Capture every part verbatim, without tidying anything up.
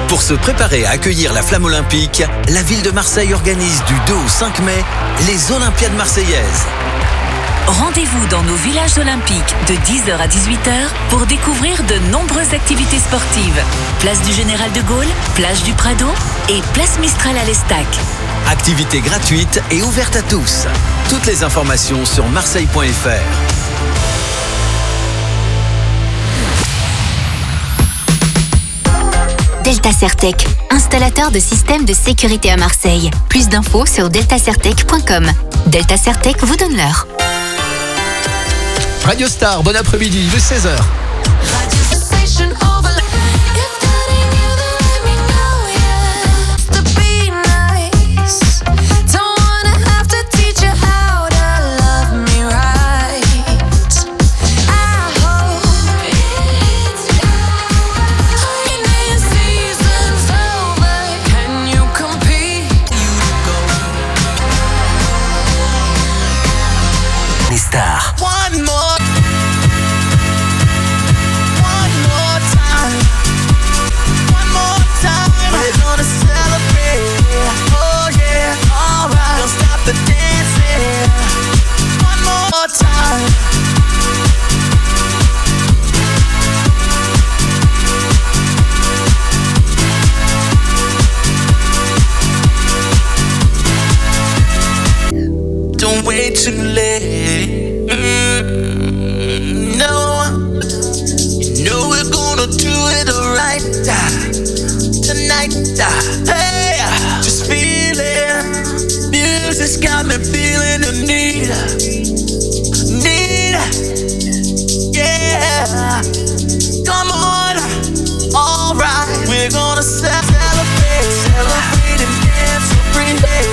Pour se préparer à accueillir la flamme olympique, la ville de Marseille organise du deux au cinq mai les Olympiades marseillaises. Rendez-vous dans nos villages olympiques de dix heures à dix-huit heures pour découvrir de nombreuses activités sportives. Place du Général de Gaulle, plage du Prado et place Mistral à l'Estac. Activités gratuites et ouvertes à tous. Toutes les informations sur marseille point f r. Delta Certec, installateur de systèmes de sécurité à Marseille. Plus d'infos sur delta certec point com. Delta Certec vous donne l'heure. Radio Star, bon après-midi, de seize heures. Star. One more. Don't wait too late. Mm, no, you know we're gonna do it right tonight. Hey, just feel it. Music's got me feeling the need, need. Yeah, come on, alright. We're gonna celebrate, celebrate and dance so free.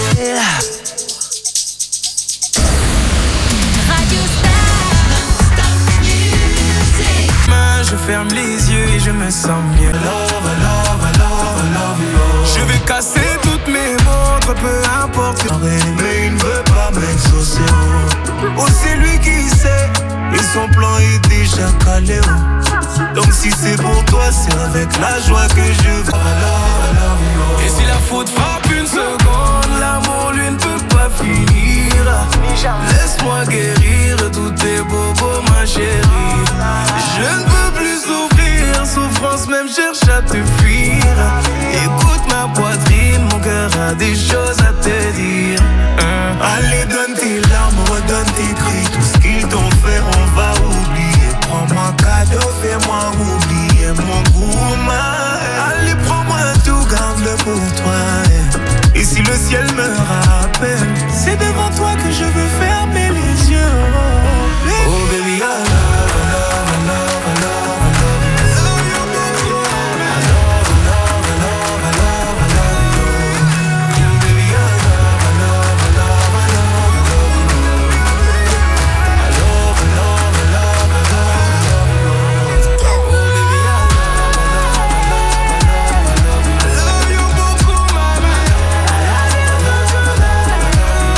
Je ferme les yeux et je me sens mieux. Love, love, love, love, love. Je vais casser toutes mes montres, peu importe. Mais il ne veut pas m'exaucer. Oh, c'est lui qui sait. Et son plan est déjà calé. Oh. Donc si c'est pour toi, c'est avec la joie que je veux. Love, love, love. Et si la faute frappe une seconde, l'amour lui ne peut pas finir. Laisse-moi guérir tous tes bobos, ma chérie. Je ne peux plus souffrir, souffrance même cherche à te fuir. Écoute ma poitrine, mon cœur a des choses à te dire. hein. Allez, donne tes larmes, redonne tes cris. Tout ce qu'ils t'ont fait, on va oublier. Prends-moi cadeau, fais-moi oublier mon gourmand. Allez, prends-moi tout, garde-le pour toi. Et si le ciel me rappelle, c'est devant toi que je veux fermer les yeux. Oh baby, I love, I love, I love, I love, I love you. I love, I love, I love, I love, I love you. Baby, I love, I love, I love, I love, I love you. I love, I love, I love, I love, I love you. Oh baby, I love, I love, I love, I love, I love you. I love you beaucoup, mama. I love you, I love, I love, I love.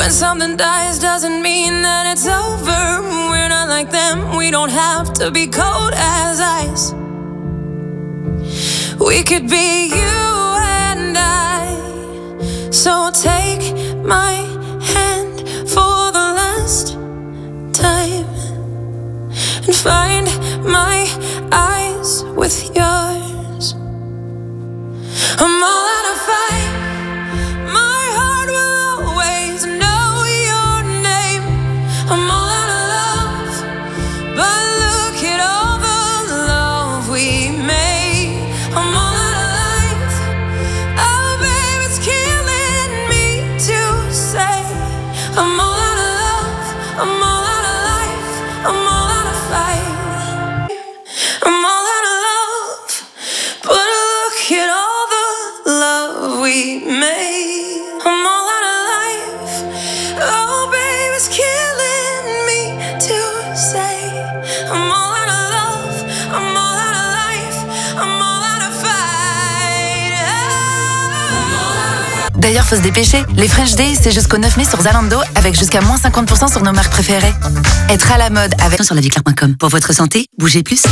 When something dies doesn't mean that it's over. We're not like them, we don't have to be cold as ice. We could be you and I. So take my hand for the last time and find my eyes with yours. I'm all out of fight. My heart will always know your name. I'm all out of love, but look at all the love we made. I'm all out of life. Oh, babe, it's killing me to say. I'm all out of love. I'm all out of life. I'm all out of fight. I'm all out of love, but look at all the love we made. I'm all out of life. Oh, babe, it's killing me to say. I'm all out of love. I'm all out of life. I'm all out of fight. I'm all out of D'ailleurs, faut se dépêcher. Les French Days, c'est jusqu'au neuf mai sur Zalando, avec jusqu'à moins cinquante pour cent sur nos marques préférées. Être à la mode avec sur la vie claire point com. Pour votre santé, bougez plus.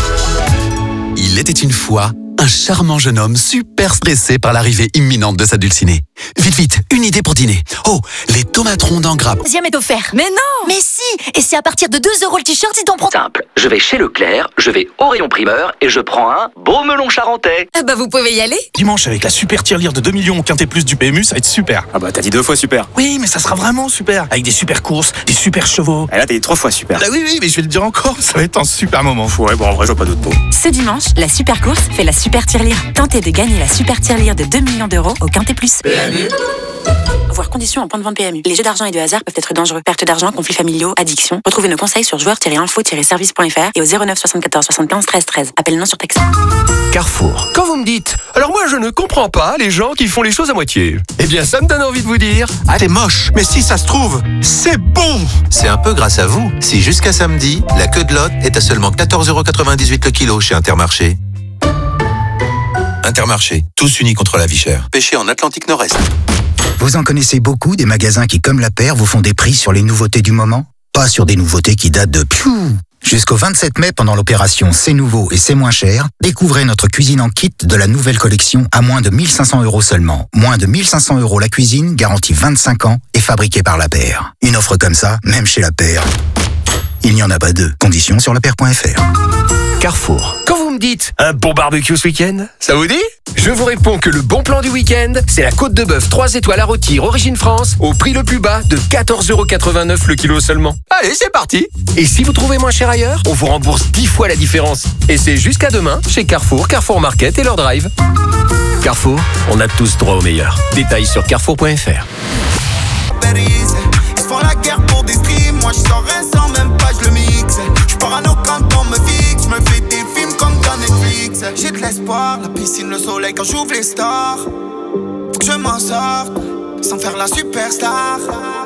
Il était une fois un charmant jeune homme super stressé par l'arrivée imminente de sa dulcinée. Vite, vite, une idée pour dîner. Oh, les tomates rondes en grappe. Deuxième est offert. Mais non! Mais si! Et c'est à partir de deux euros le t-shirt si t'en prends. Simple, je vais chez Leclerc, je vais au rayon primeur et je prends un beau melon charentais. Ah bah vous pouvez y aller. Dimanche, avec la super tirelire de deux millions au Quintet Plus du P M U, ça va être super. Ah bah t'as dit deux fois super. Oui, mais ça sera vraiment super. Avec des super courses, des super chevaux. Et là t'as dit trois fois super. Bah oui, oui, mais je vais le dire encore, ça va être un super moment. Ouais, bon en vrai, je vois pas d'autre mot. Ce dimanche, la super course fait la super tirelire. Tentez de gagner la super tirelire de deux millions d'euros au Quintet Plus. P M U. Voir conditions en point de vente P M U. Les jeux d'argent et de hasard peuvent être dangereux. Perte d'argent, conflits familiaux, addiction. Retrouvez nos conseils sur joueurs tiret info tiret service point f r et au zéro neuf soixante-quatorze soixante-quinze treize treize. Appel non surtaxé. Carrefour. Quand vous me dites, alors moi je ne comprends pas les gens qui font les choses à moitié. Eh bien ça me donne envie de vous dire. Ah c'est moche, mais si ça se trouve, c'est bon. C'est un peu grâce à vous si jusqu'à samedi, la queue de Lot est à seulement quatorze euros quatre-vingt-dix-huit le kilo chez Intermarché. Intermarché, tous unis contre la vie chère. Pêché en Atlantique Nord-Est. Vous en connaissez beaucoup des magasins qui, comme La Paire, vous font des prix sur les nouveautés du moment? Pas sur des nouveautés qui datent de piou. Jusqu'au vingt-sept mai, pendant l'opération C'est nouveau et c'est moins cher, découvrez notre cuisine en kit de la nouvelle collection à moins de mille cinq cents euros seulement. Moins de mille cinq cents euros la cuisine, garantie vingt-cinq ans et fabriquée par La Paire. Une offre comme ça, même chez La Paire, il n'y en a pas deux. Conditions sur lapaire point f r. Carrefour. Quand vous me dites un bon barbecue ce week-end, ça vous dit? Je vous réponds que le bon plan du week-end, c'est la côte de bœuf trois étoiles à rôtir Origine France au prix le plus bas de quatorze euros quatre-vingt-neuf le kilo seulement. Allez, c'est parti. Et si vous trouvez moins cher ailleurs, on vous rembourse dix fois la différence. Et c'est jusqu'à demain chez Carrefour, Carrefour Market et leur drive. Carrefour, on a tous droit au meilleur. Détails sur carrefour point f r. Ils font la guerre pour des streams, moi je sors rien sans même pas je le mixe. Je parano quand on me fixe, je me fais des films comme dans Netflix. J'ai de l'espoir, la piscine, le soleil quand j'ouvre les stars. Faut que je m'en sorte, sans faire la superstar.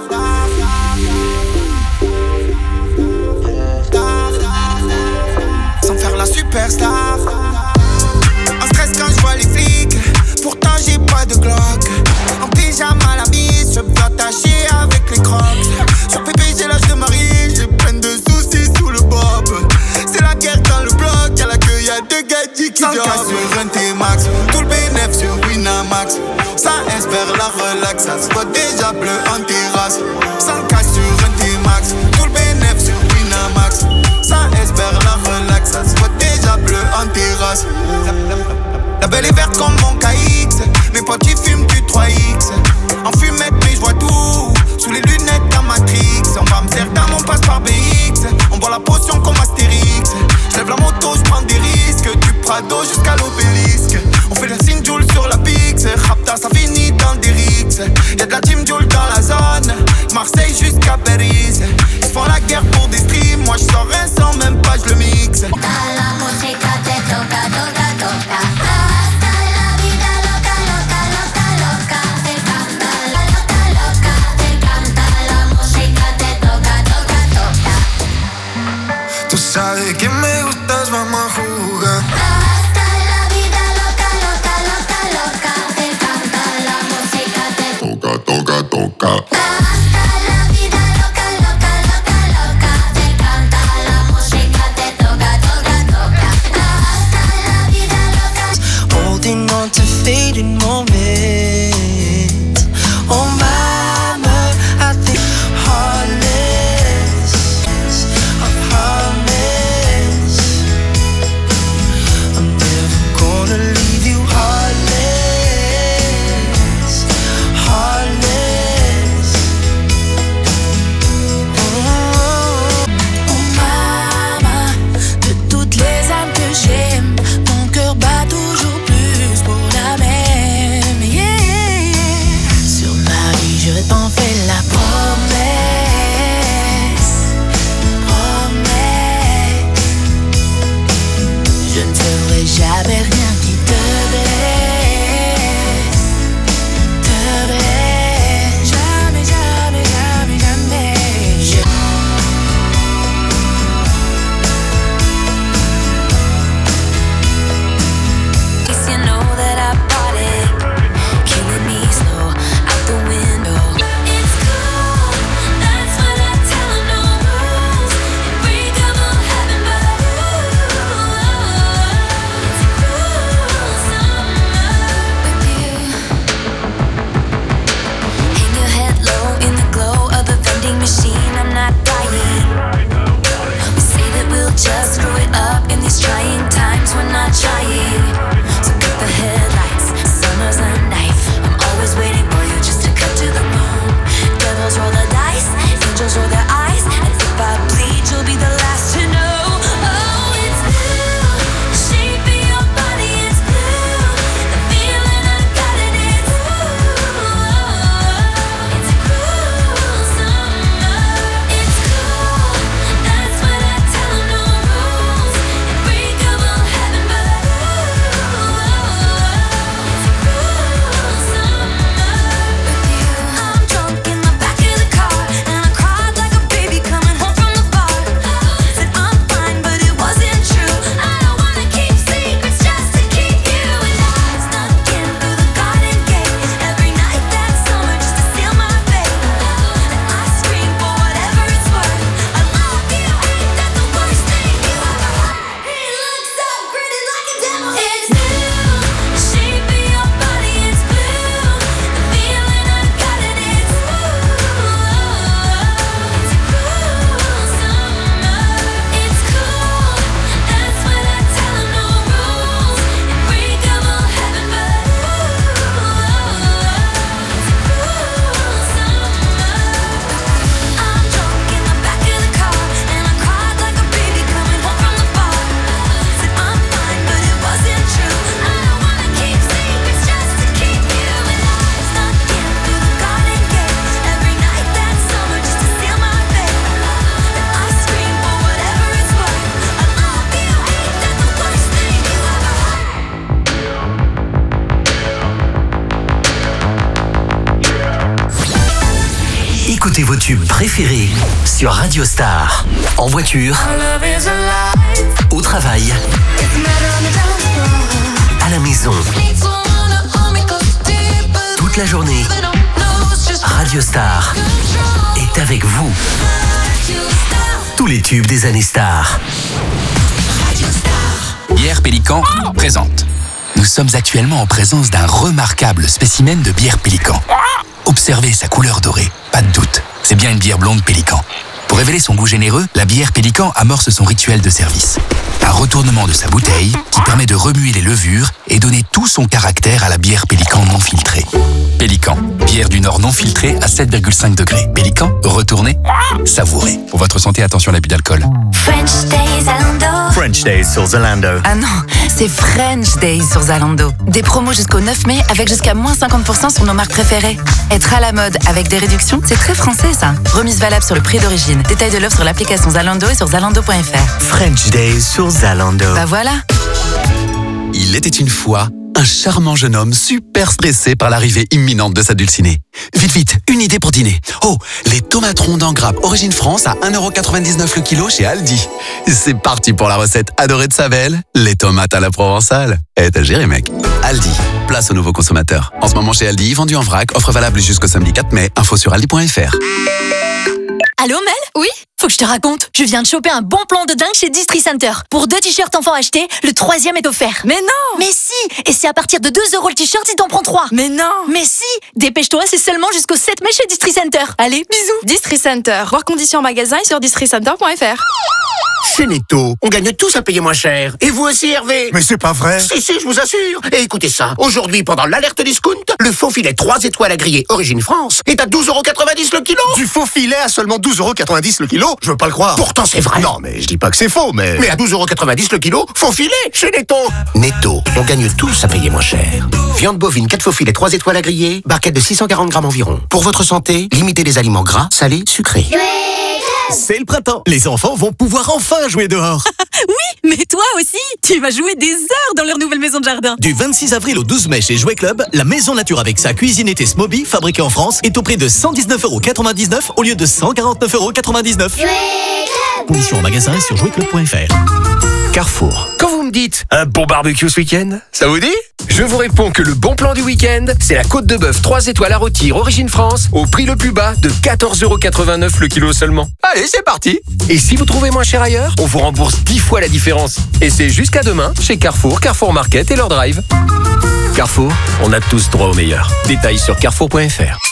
Sans faire la superstar. En stress quand je vois les flics, pourtant j'ai pas de Glock. En pyjama la mise, je peux attacher avec les crocs. Sur P P j'ai l'âge de Marie, j'ai plein de soucis sous le bob. C'est la guerre dans le bloc, y'a la queue, y'a deux gadgets qui viennent. cent sur un T-Max, tout le bénéf sur Winamax. Ça espère la relax, ça se voit déjà bleu en terrasse. cent K sur un T-Max, tout le bénéf sur Winamax. Ça espère la relax, ça se voit déjà bleu en terrasse. La belle est verte comme mon K X. Mes potes ils fument du trois X. En fumette mais je vois tout. Sous les lunettes d'un Matrix. On va Amsterdam, on passe par B X. On boit la potion comme Astérix. J'lève la moto, j'prends des risques. Du Prado jusqu'à l'obélisque. On fait le signe Joule sur la Pix. Rapta ça finit dans des rixes. Y'a de la team Joule dans la zone. Marseille jusqu'à Paris. Ils font la guerre pour des streams. Moi j'sors rien sans même pas j'le mixe. Tú sabes que me gustas, vamos a jugar. Hasta la vida loca, loca, loca, loca. Te canta la música, te toca, toca, toca. Hasta la fading moments. Oh mama, I think heartless, I'm heartless. I'm never gonna leave you heartless, heartless. Oh mama, de toutes les âmes que j'aime, mon cœur bat toujours plus pour la même. Yeah, yeah. Sur ma vie, je t'en fais la promesse, promesse. Je ne ferai jamais rien qui te blesse, te blesse. Jamais, jamais, jamais, jamais. Je- Guess you know that I bought it, killing me slow out the window. It's cool, that's what I tell 'em, no rules. Unbreakable heaven, but ooh, it's a cruel summer with you. Hang your head low in the glow of the vending machine. I'm not dying. We say that we'll just screw it up in these trying times. We're not trying. So cut the headlights, summer's a knife. I'm always waiting for you just to cut to the bone. Devils roll the dice, angels roll their eyes. And if I bleed, you'll be the last to know. Oh, it's blue, the shape of your body is blue. The feeling I got it is ooh, it's a cruel summer. It's cool, that's what I tell 'em, no rules. Unbreakable heaven, but ooh, it's a cruel summer with you. I'm drunk in the back of the car, and I cried like a baby coming home from the bar. Said I'm fine, but it wasn't true. I don't wanna keep secrets just to keep you alive. Snuck in through the garden gate every night that summer just to seal my fate. And I scream for whatever it's worth. I love you, ain't that the worst thing you ever heard? He looks so gritty like a devil. It's blue, the shape of your body is blue. The feeling I got it is ooh, it's a cruel summer. It's cool, that's what I tell 'em, no rules. Unbreakable heaven, but ooh, it's a cruel summer. I'm drunk in the back of the car, and I cried like a baby coming home from the bar. Said I'm fine, but it wasn't true. I don't wanna keep secrets just to keep you alive. Snuck in through the garden gate every night that summer just to seal my fate. And I scream for whatever it's worth. I love you, ain't that the worst thing you ever heard? Écoutez vos tubes préférés sur Radio Star. En voiture, Love is alive. au travail, It's a matter on the dance floor. à la maison, Need someone to hold me close deeper. toute la journée. They don't know it's just Radio Star control. est avec vous. Radio Star. Tous les tubes des années Star. Radio Star. Bière Pélican présente. Nous sommes actuellement en présence d'un remarquable spécimen de bière Pélican. Observez sa couleur dorée, pas de doute, c'est bien une bière blonde Pélican. Pour révéler son goût généreux, la bière Pélican amorce son rituel de service. Un retournement de sa bouteille qui permet de remuer les levures et donner tout son caractère à la bière Pélican non filtrée. Pélican, bière du Nord non filtrée à sept virgule cinq degrés. Pélican, retournez, savourez. Pour votre santé, attention à l'abus d'alcool. French Days Zalando. French Days sur Zalando. Ah non, c'est French Days sur Zalando. Des promos jusqu'au neuf mai avec jusqu'à moins cinquante pour cent sur nos marques préférées. Être à la mode avec des réductions, c'est très français ça. Remise valable sur le prix d'origine. Détail de l'offre sur l'application Zalando et sur zalando point f r. French Days sur Zalando. Bah voilà. Il était une fois un charmant jeune homme super stressé par l'arrivée imminente de sa dulcinée. Vite, vite, une idée pour dîner. Oh, les tomates rondes en grappe Origine France à un euro quatre-vingt-dix-neuf le kilo chez Aldi. C'est parti pour la recette adorée de sa belle, les tomates à la provençale. Eh, t'as géré, mec. Aldi, place aux nouveaux consommateurs. En ce moment chez Aldi, vendu en vrac, offre valable jusqu'au samedi quatre mai. Info sur aldi point f r. Allô Mel ? Oui ? faut que je te raconte. Je viens de choper un bon plan de dingue chez Districenter. Pour deux t-shirts enfants achetés, le troisième est offert. Mais non! Mais si! Et c'est à partir de deux euros le t-shirt si t'en prends trois. Mais non! Mais si! Dépêche-toi, c'est seulement jusqu'au sept mai chez Districenter. Allez, bisous! Districenter. Voir conditions en magasin et sur districenter point f r. Chez Netto, on gagne tous à payer moins cher. Et vous aussi, Hervé? Mais c'est pas vrai. Si, si, je vous assure. Et écoutez ça. Aujourd'hui, pendant l'alerte discount, le faux filet trois étoiles à griller Origine France est à douze euros quatre-vingt-dix le kilo. Du faux filet à seulement douze euros quatre-vingt-dix le kilo? Je veux pas le croire. Pourtant, c'est vrai. Non, mais je dis pas que c'est faux, mais... Mais à douze euros quatre-vingt-dix le kilo, faux filet chez Netto. Netto, on gagne tous à payer moins cher. Viande bovine, quatre faux filets, trois étoiles à griller, barquette de six cent quarante grammes environ. Pour votre santé, limitez les aliments gras, salés, sucrés. C'est le printemps. Les enfants vont pouvoir enfin jouer dehors. Oui, mais toi aussi, tu vas jouer des heures dans leur nouvelle maison de jardin. Du vingt-six avril au douze mai chez Jouet Club, la maison nature avec sa cuisine été Smoby, fabriquée en France, est au prix de cent dix-neuf euros quatre-vingt-dix-neuf au lieu de cent quarante-neuf euros quatre-vingt-dix-neuf. Conditions en magasin et sur jouet club point f r. Carrefour. Quand vous me dites un bon barbecue ce week-end, ça vous dit? Je vous réponds que le bon plan du week-end, c'est la côte de bœuf trois étoiles à rôtir Origine France au prix le plus bas de quatorze euros quatre-vingt-neuf le kilo seulement. Allez, c'est parti! Et si vous trouvez moins cher ailleurs, on vous rembourse dix fois la différence. Et c'est jusqu'à demain chez Carrefour, Carrefour Market et leur drive. Carrefour, on a tous droit au meilleur. Détails sur carrefour point f r.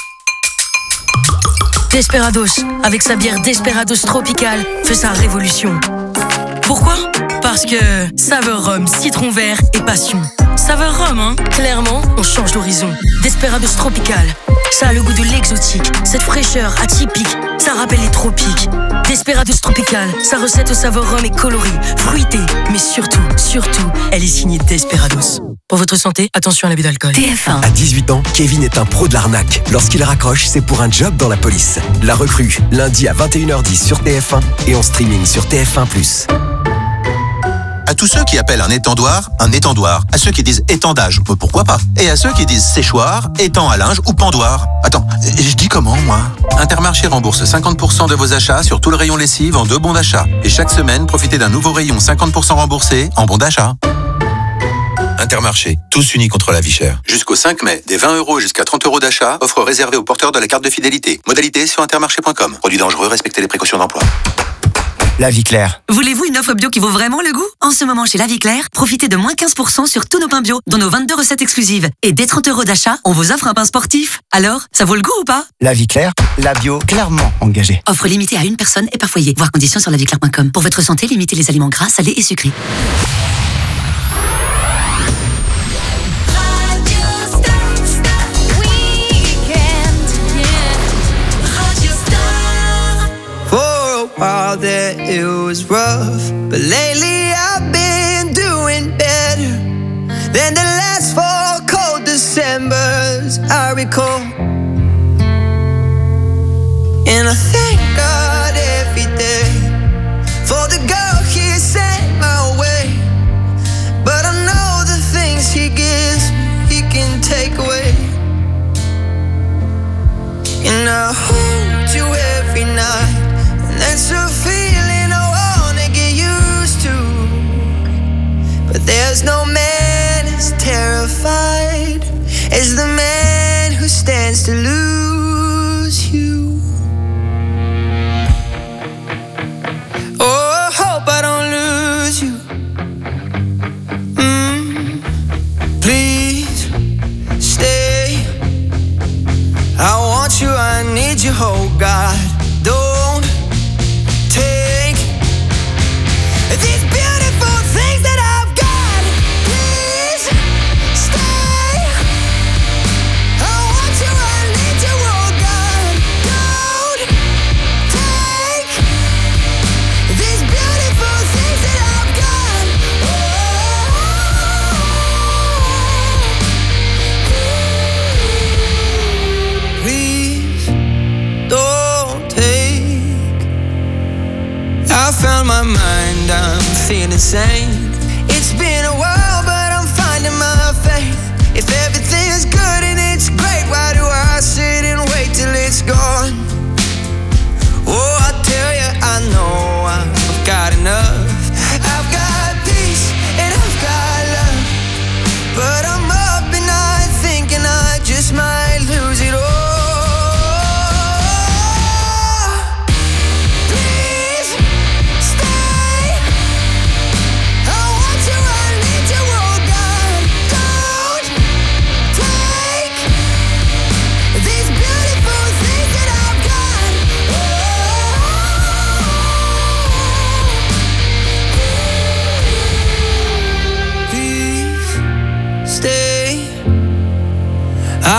Desperados, avec sa bière Desperados Tropical, fait sa révolution. Pourquoi? Parce que saveur rhum, citron vert et passion. Saveur rhum, hein? Clairement, on change d'horizon. Desperados Tropical, ça a le goût de l'exotique. Cette fraîcheur atypique, ça rappelle les tropiques. Desperados Tropical, sa recette au saveur rhum est colorée, fruitée, mais surtout, surtout, elle est signée Desperados. Pour votre santé, attention à l'abus d'alcool. T F un. À dix-huit ans, Kevin est un pro de l'arnaque. Lorsqu'il raccroche, c'est pour un job dans la police. La recrue, lundi à vingt et une heures dix sur T F un et en streaming sur T F un plus. À tous ceux qui appellent un étendoir, un étendoir. À ceux qui disent étendage, pourquoi pas. Et à ceux qui disent séchoir, étang à linge ou pendoir. Attends, je dis comment, moi? Intermarché rembourse cinquante pour cent de vos achats sur tout le rayon lessive en deux bons d'achat. Et chaque semaine, profitez d'un nouveau rayon cinquante pour cent remboursé en bons d'achat. Intermarché, tous unis contre la vie chère. Jusqu'au cinq mai, des vingt euros jusqu'à trente euros d'achat, offre réservée aux porteurs de la carte de fidélité. Modalité sur intermarché point com. Produit dangereux, respectez les précautions d'emploi. La Vie Claire. Voulez-vous une offre bio qui vaut vraiment le goût? En ce moment, chez La Vie Claire, profitez de moins quinze pour cent sur tous nos pains bio, dont nos vingt-deux recettes exclusives. Et dès trente euros d'achat, on vous offre un pain sportif. Alors, ça vaut le goût ou pas? La Vie Claire, la bio clairement engagée. Offre limitée à une personne et par foyer. Voir conditions sur la vie claire point com. Pour votre santé, limitez les aliments gras, salés et sucrés. While there it was rough, but lately I've been doing better than the last four cold Decembers I recall. And I thank God every day for the girl He sent my way. But I know the things He gives me, He can take away. And I hold you every night. That's a feeling I wanna get used to. But there's no man as terrified as the man who stands to lose you. Oh, I hope I don't lose you. Mm, please stay. I want you, I need you, oh God. Don't take these beautiful things that I've got. Please stay. I want you, I need you, oh God. Don't take these beautiful things that I've got. Oh, please don't take. I found my mind, I'm feeling sane. It's been a while, but I'm finding my faith. If everything's good and it's great, why do I sit and wait till it's gone? Oh, I tell you, I know I've got enough. I've got peace and I've got love. But I'm up at night thinking I just might lose it all. Please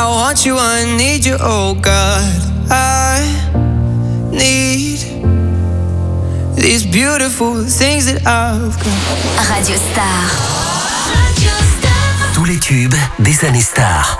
I want you, I need you, oh God. I need these beautiful things that I've got. Radio Star. Tous les tubes des années stars.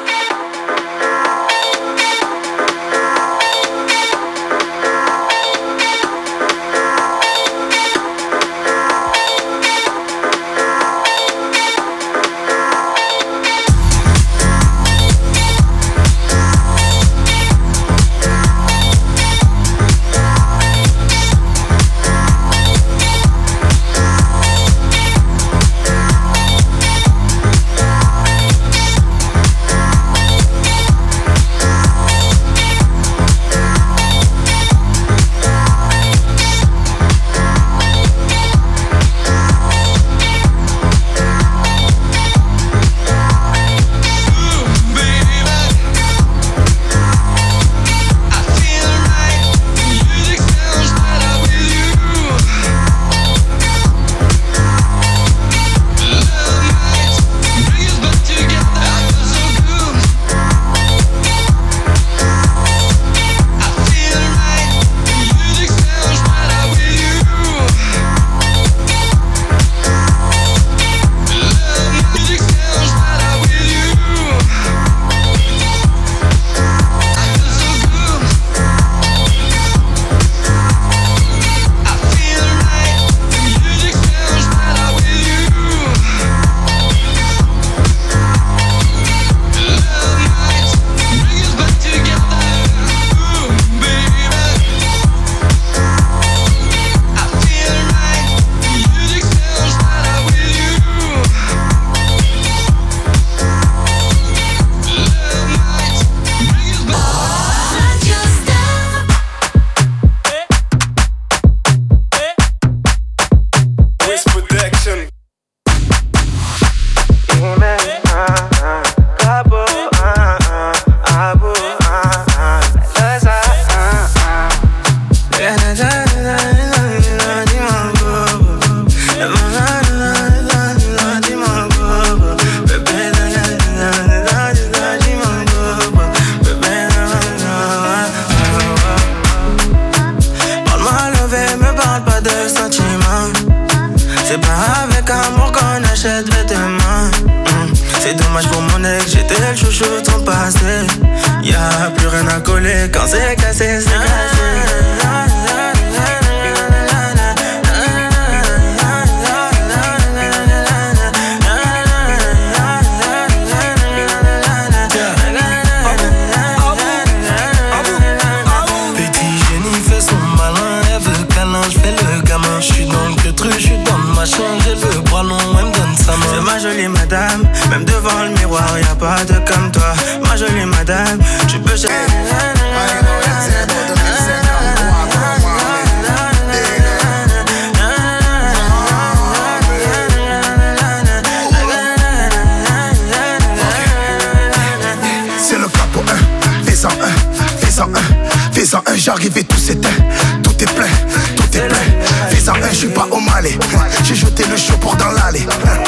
J'arrivais, tout s'éteint, tout est plein, tout est plein. Fais-en un, je suis pas au Malais. J'ai jeté le show pour dans l'allée.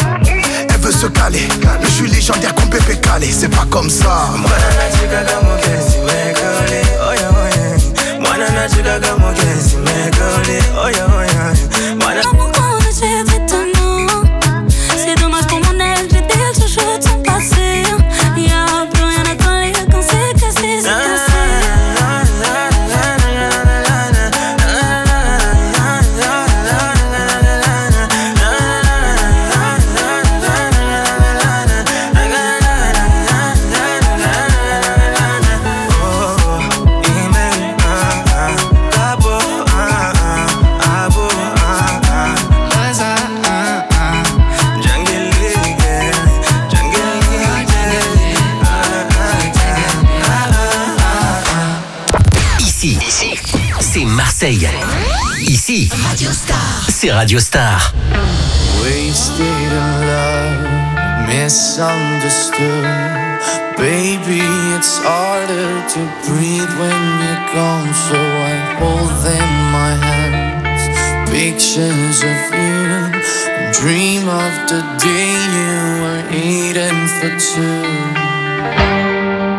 Elle veut se caler, mais je suis légendaire comme Pépé Calé. C'est pas comme ça. C'est dommage pour mon aile, j'étais le chouchou de son passé. Y'a plus rien à coller quand c'est cassé, c'est cassé. Marseille. Ici, Radio Star. C'est Radio Star. Wasted in love, misunderstood. Baby, it's harder to breathe when you're gone. So I hold in my hands pictures of you. And dream of the day you were eating for two.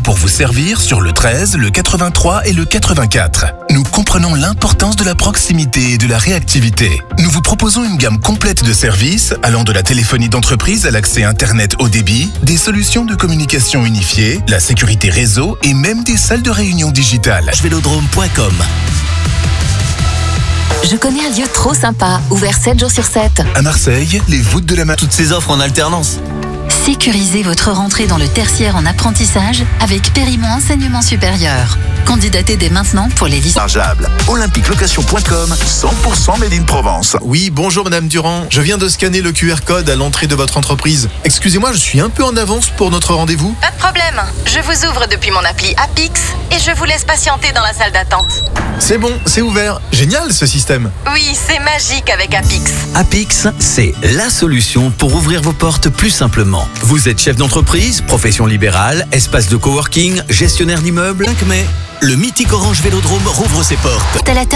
là pour vous servir sur le treize, le quatre-vingt-trois et le quatre-vingt-quatre. Nous comprenons l'importance de la proximité et de la réactivité. Nous vous proposons une gamme complète de services allant de la téléphonie d'entreprise à l'accès Internet haut débit, des solutions de communication unifiées, la sécurité réseau et même des salles de réunion digitales. vélodrome point com. Je connais un lieu trop sympa, ouvert sept jours sur sept. À Marseille, les voûtes de la Mar... Toutes ces offres en alternance. Sécurisez votre rentrée dans le tertiaire en apprentissage avec Périmont Enseignement Supérieur. Candidatez dès maintenant pour les lycées. Chargeable. olympique location point com, cent pour cent made in Provence. Oui, bonjour Madame Durand. Je viens de scanner le Q R code à l'entrée de votre entreprise. Excusez-moi, je suis un peu en avance pour notre rendez-vous. Pas de problème. Je vous ouvre depuis mon appli Apix et je vous laisse patienter dans la salle d'attente. C'est bon, c'est ouvert. Génial ce système. Oui, c'est magique avec Apix. Apix, c'est la solution pour ouvrir vos portes plus simplement. Vous êtes chef d'entreprise, profession libérale, espace de coworking, gestionnaire d'immeuble. cinq mai, le mythique Orange Vélodrome rouvre ses portes.